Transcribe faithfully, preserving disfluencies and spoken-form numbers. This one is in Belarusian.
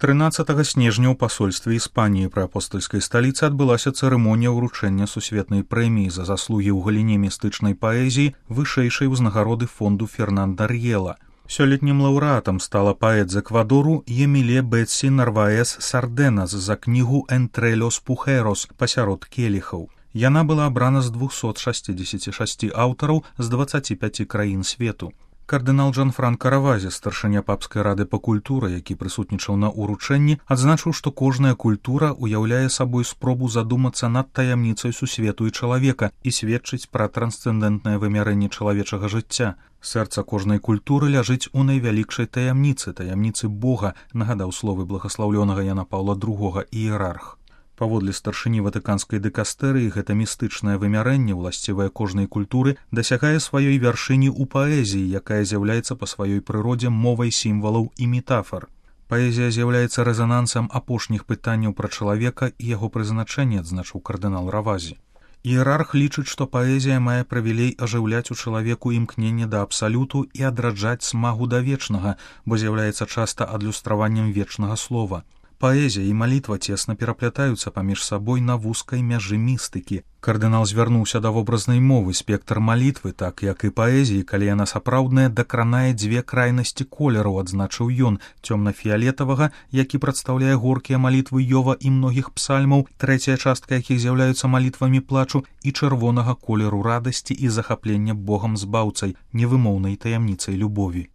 трынаццатага снежня ў пасольстве Іспаніі пры апостальскай сталіцы адбылася цырымонія ўручэння сусветнай прэміі за заслугі ў галіне містычнай паэзіі вышэйшай узнагароды фонду Фернанда Р'ела. Сёлетнім лаўрэатам стала паэт з Эквадору Еміле Бетсі Нарваэс Сарденас за кнігу «Entre los pujeros» пасярод келіхаў. Яна была абрана з двухсот шасцідзесяці шасці аўтараў з дваццаці пяці краін свету. Кардынал Джанфранка Равазі, старшыня папскай рады па культуры, які прысутнічаў на ўручэнні, адзначыў, што кожная культура уяўляе сабой спробу задумацца над таямніцай сусвету і чалавека і сведчыць пра трансцэндэнтнае вымярэнне чалавечага жыцця. Сэрца кожнай культуры ляжыць у найвялікшай таямніцы, таямніцы Бога, нагадаў словы благаслаўлёнага Яна Паўла другога іерарх. Паводле старшыні ватыканскай дыкастэрыі, гэта містычнае вымярэнне, уласцівае кожнай культуры, дасягае сваёй вяршыні ў паэзіі, якая з'яўляецца па сваёй прыродзе мовай сімвалаў і метафар. Паэзія з'яўляецца рэзанансам апошніх пытанняў пра чалавека і яго прызначэнне, адзначыў кардынал Равазі. Іерарх лічыць, што паэзія мае прывілей ажыўляць у чалавеку імкненне да абсалюту і адраджаць смагу да вечнага, бо з'яўляецца часта адлюстраваннем вечнага слова. Паэзія і малітва цесна пераплятаюцца паміж сабой на вузкай мяжы містыкі. Кардынал звярнуўся да вобразнай мовы, спектр малітвы, так як і паэзіі, калі яна сапраўдная, дакранае дзве крайнасці колеру, адзначыў ён, цёмна-фіялетавага, які прадстаўляе горкія малітвы Йова і многіх псальмаў, трэцяя частка якіх з'яўляюцца малітвамі плачу, і чырвонага колеру радасці і захаплення Богам збаўцай, невымоўнай таямніцай любові.